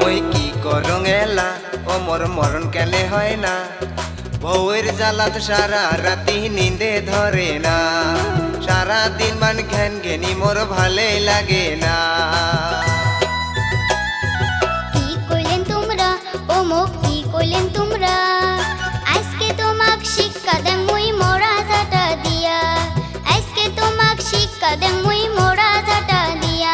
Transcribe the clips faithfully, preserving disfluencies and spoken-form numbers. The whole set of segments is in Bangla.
মই কি করং এলা ও মোর মরণ কেনে হয় না বউয়ের জ্বালাত সারা রাতি নিন্দে ধরে না সারা দিন মান ঘ্যান ঘেনি মোর ভালে লাগে না কি কইলেন তোমরা ও মোক কি কইলেন তোমরা আজকে তোমাক শিক্ষা দেন মুই মোরা জাটা দিয়া আজকে তোমাক শিক্ষা দেন মুই মোরা জাটা দিয়া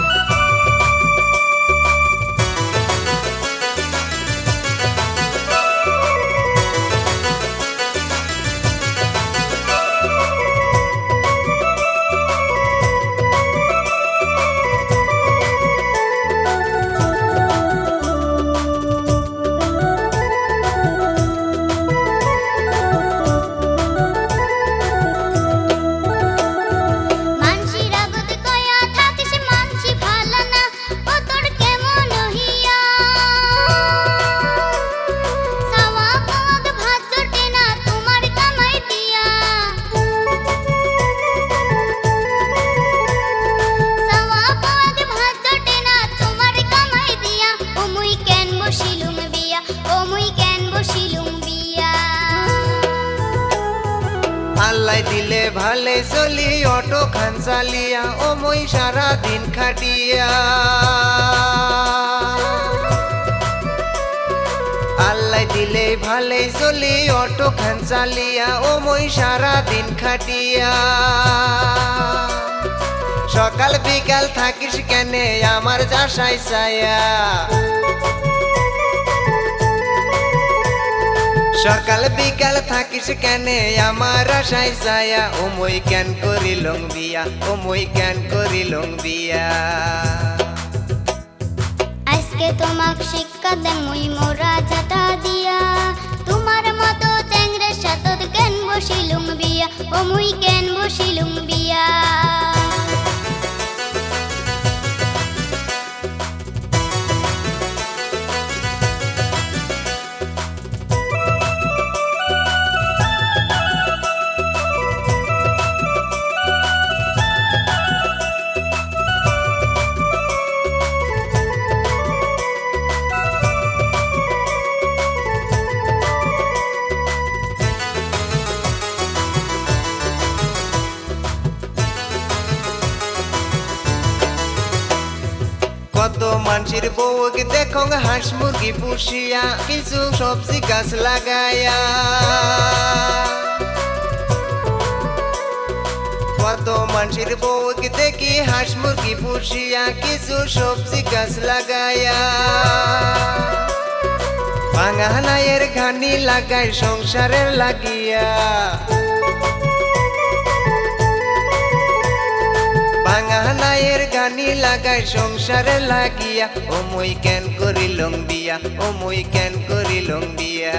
আল্লাহ দিলে ভালে চলি অটো খান চালিয়া ও মই সারা দিন খাটিয়া আল্লাহ দিলে ভালে চলি অটো খান চালিয়া ও মই সারা দিন খাটিয়া সকাল বিকাল থাকিস কেনে আমার যাশাই ছায়া সকাল বিকাল থাকিস কেনে আমার আশায় ছায়া ও মই কেন করিলং বিয়া ও মই কেন করিলং বিয়া আজকে তোমাক শিক্ষা দেন মুই মোরা জাটা দিয়া তোমার মতো চ্যাংড়ের সাথে কেন বসিলুম বিয়া ও মুই কেন বসিলুম বিয়া কত মানুষের বউকে দেখো হাঁস মুরগি পুষিয়া কিছু সবজি গাছ লাগায়া কত মানুষের বউকে দেখি হাঁস মুরগি পুষিয়া কিছু সবজি গাছ লাগায়া ভাঙা নায়ের ঘানি লাগায় সংসারের লাগিয়া ভাঙা নায়ের গানি লাগাই সংসারে লাগিয়া ও মই কেন করিলং বিয়া ও মই কেন করিলং বিয়া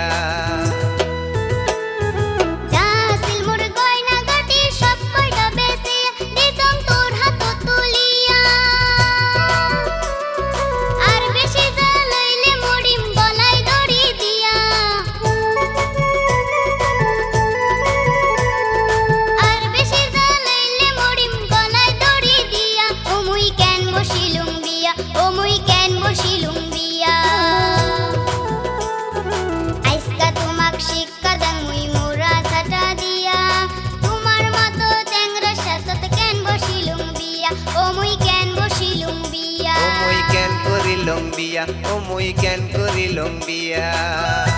বিয়া ও মই কেন করিলং বিয়া